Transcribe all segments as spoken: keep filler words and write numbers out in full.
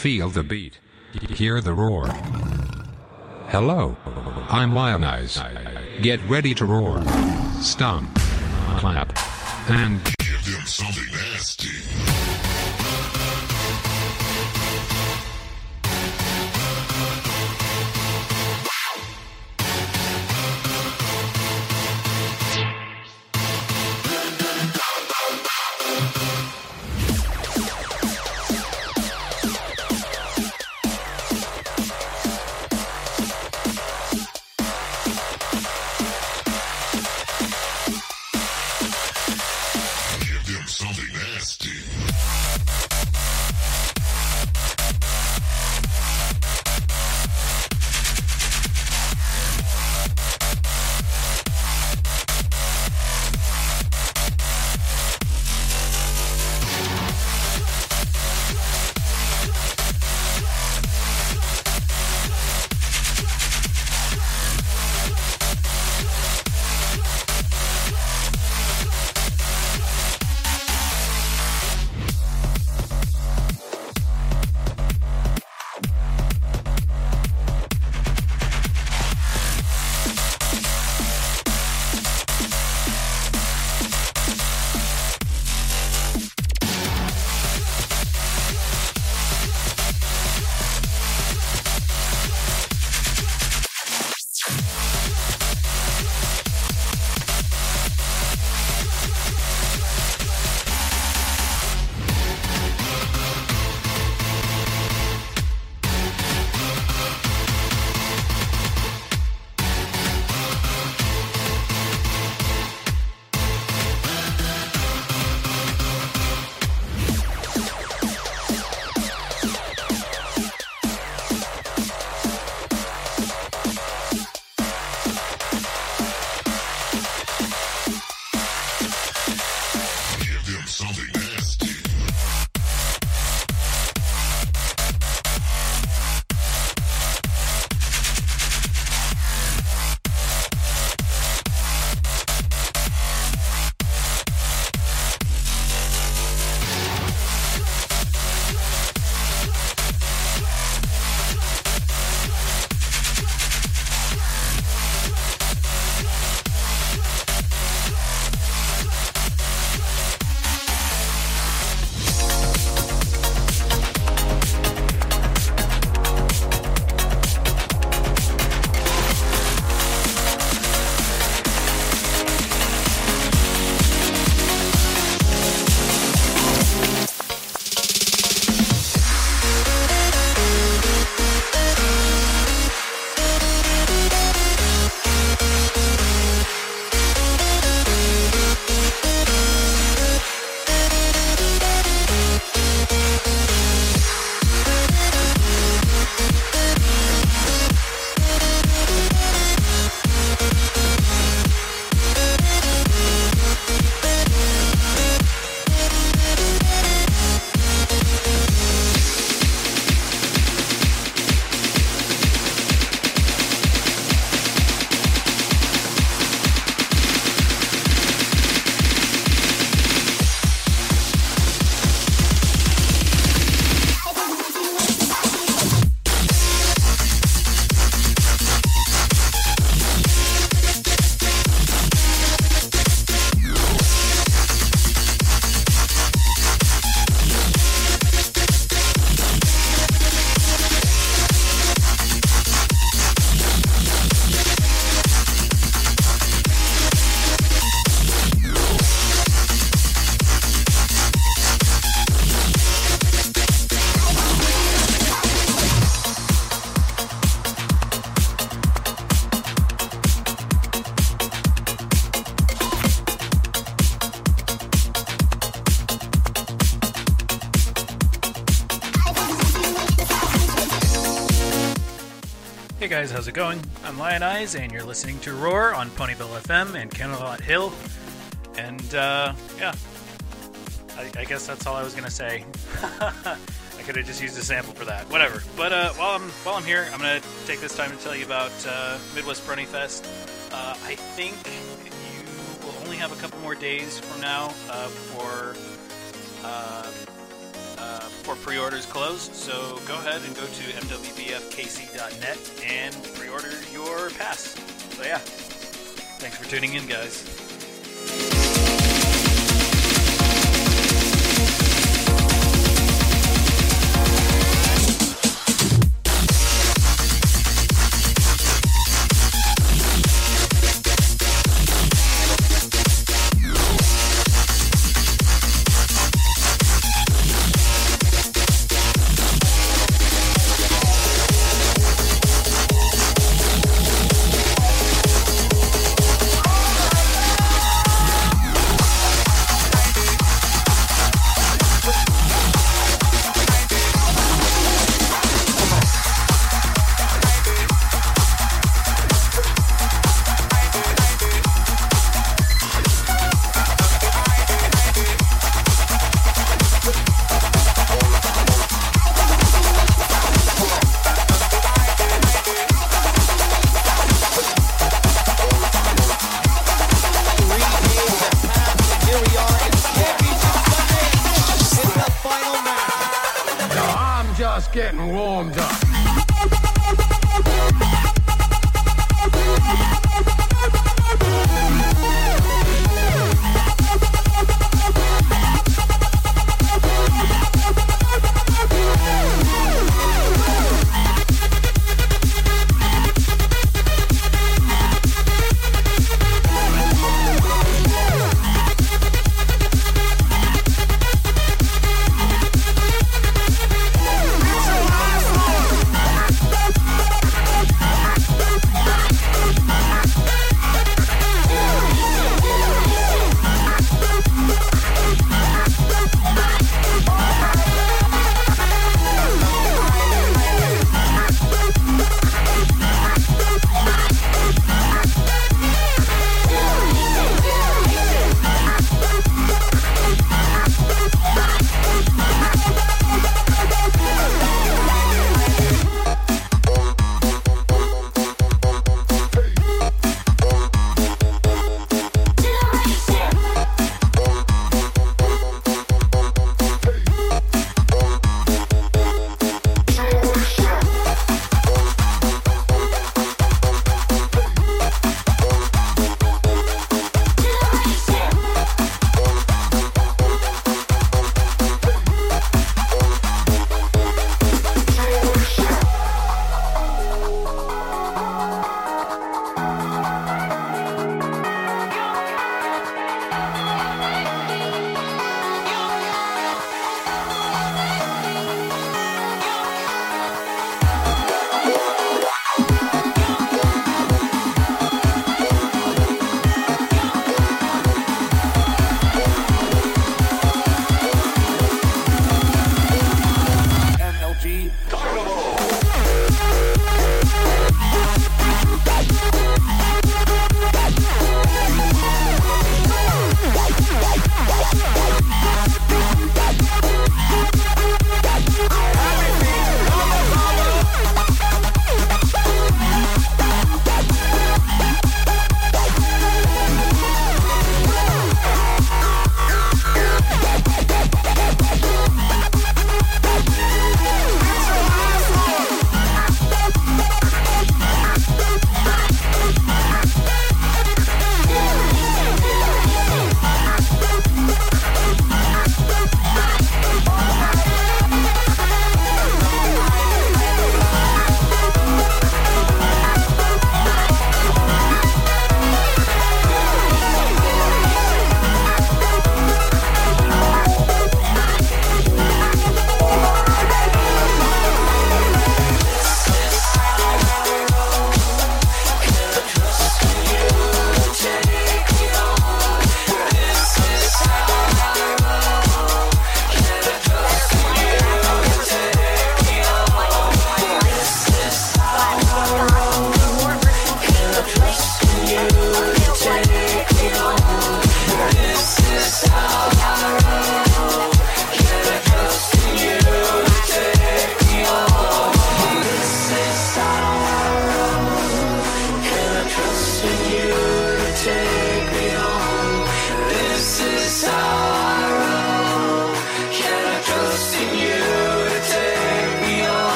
Feel the beat. Hear the roar. Hello, I'm Lionize. Get ready to roar, stomp, clap, and give them something nasty. Hey guys, how's it going? I'm Lionize, and you're listening to Roar on Ponyville F M and Camelot Hill. And, uh, yeah. I, I guess that's all I was going to say. I could have just used a sample for that. Whatever. But, uh, while I'm while I'm here, I'm going to take this time to tell you about, uh, Midwest Brony Fest. Uh, I think you will only have a couple more days from now, uh, for, uh, uh, before pre-orders close. So go ahead and go to m w b f k c dot net and pre-order your pass. So yeah, thanks for tuning in, guys.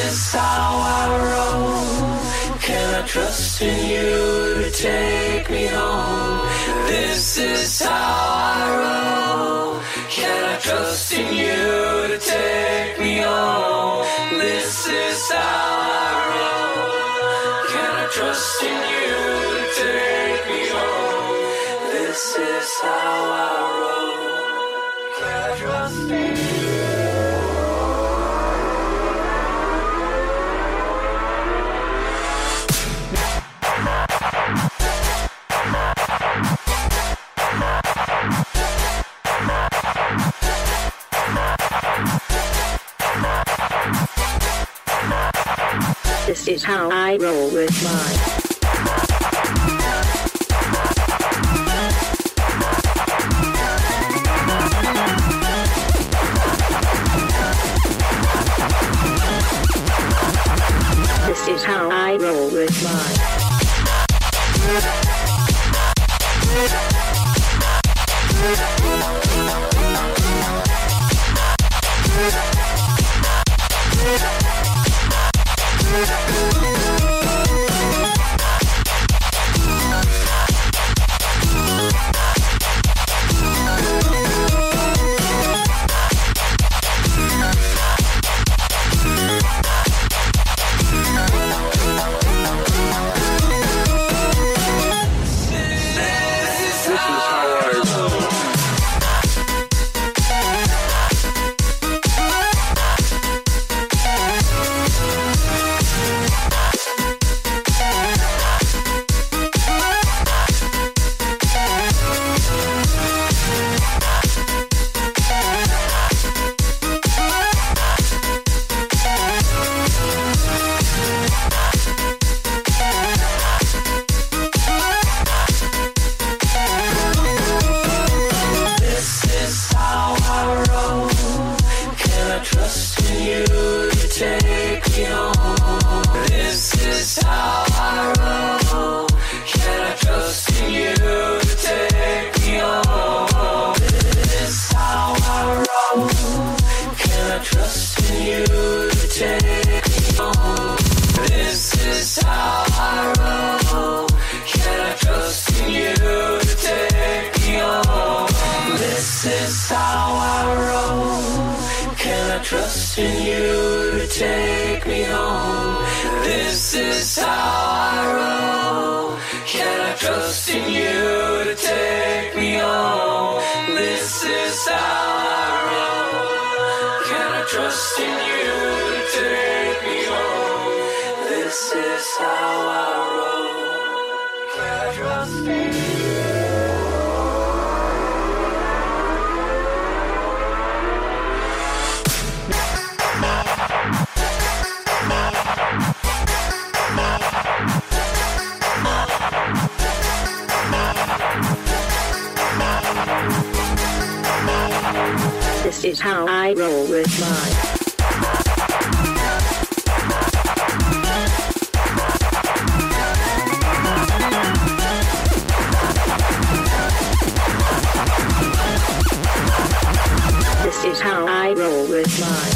is how I roll. Can I trust in you to take me home? This is how I roll. Can I trust in you to take me home? This is how I roll. Can I trust in you to take me home? This is how I roll. Can I trust in you? This is how I roll with mine. This is how I roll with mine. This is how I roll with mine. This is how I roll with mine.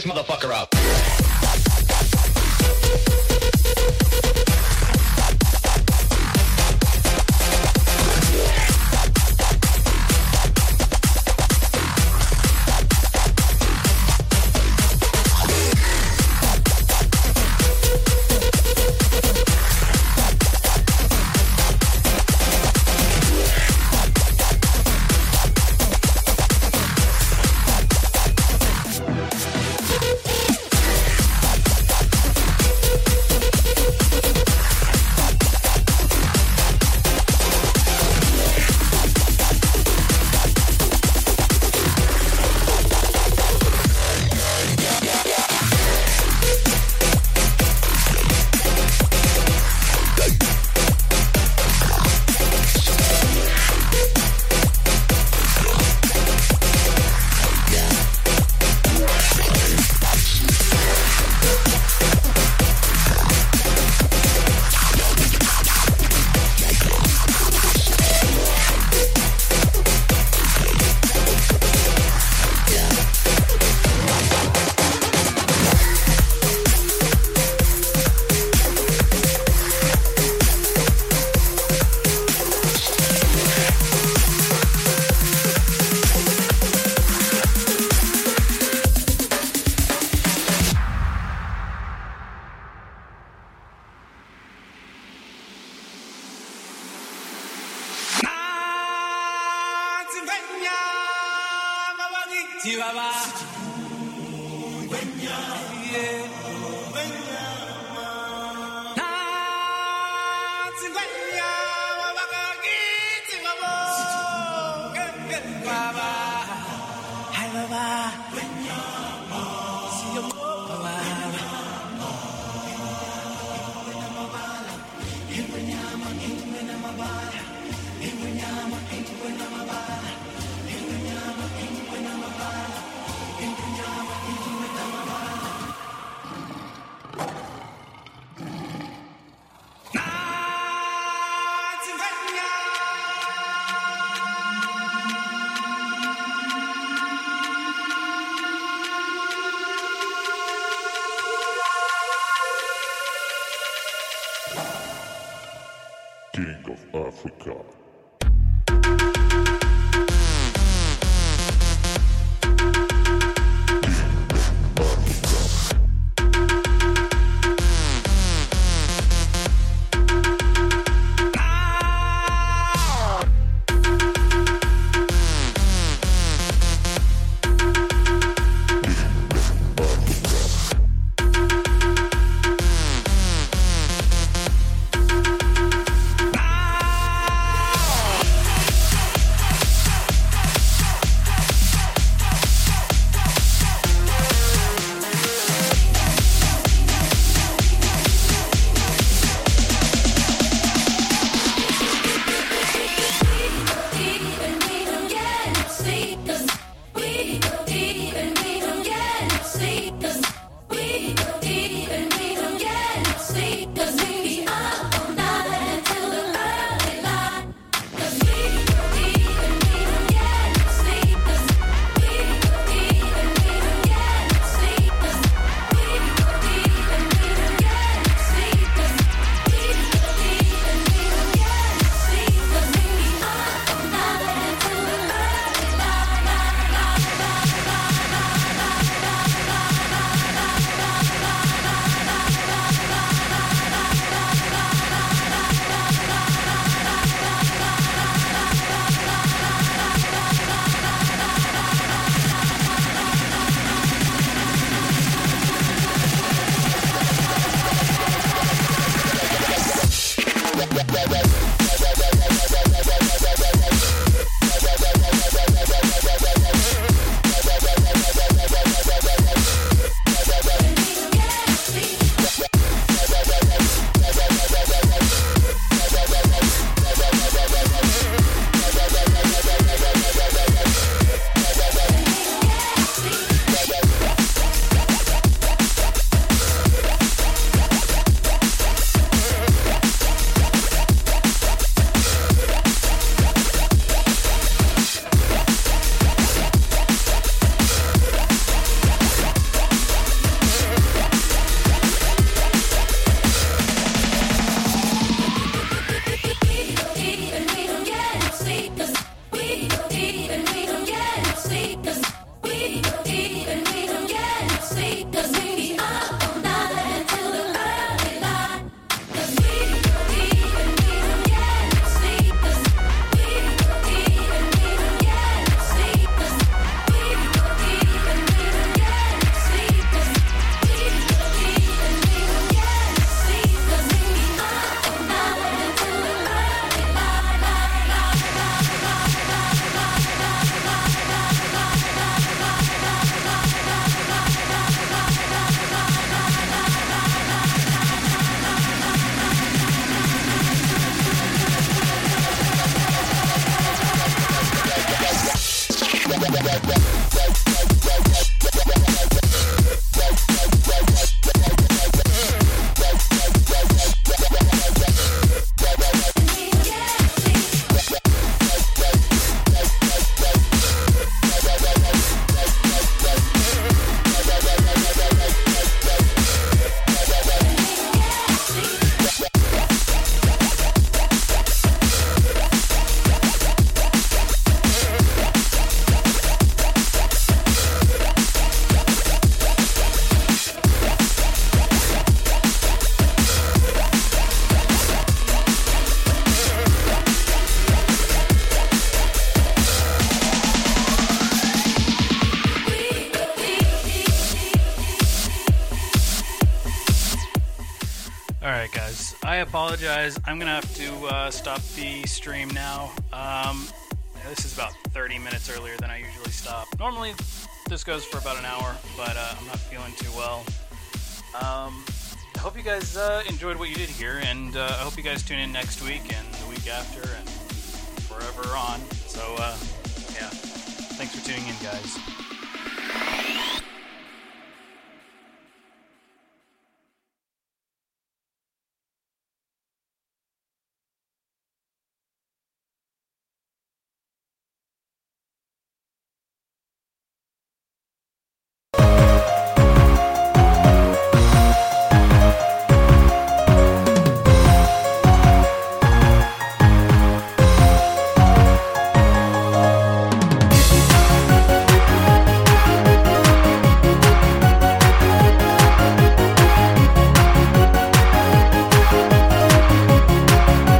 this motherfucker up. King of Africa. Alright guys, I apologize. I'm gonna have to uh, stop the stream now. Um, this is about thirty minutes earlier than I usually stop. Normally this goes for about an hour, but uh, I'm not feeling too well. Um, I hope you guys uh, enjoyed what you did here, and uh, I hope you guys tune in next week and the week after and forever on. So uh, yeah, thanks for tuning in guys.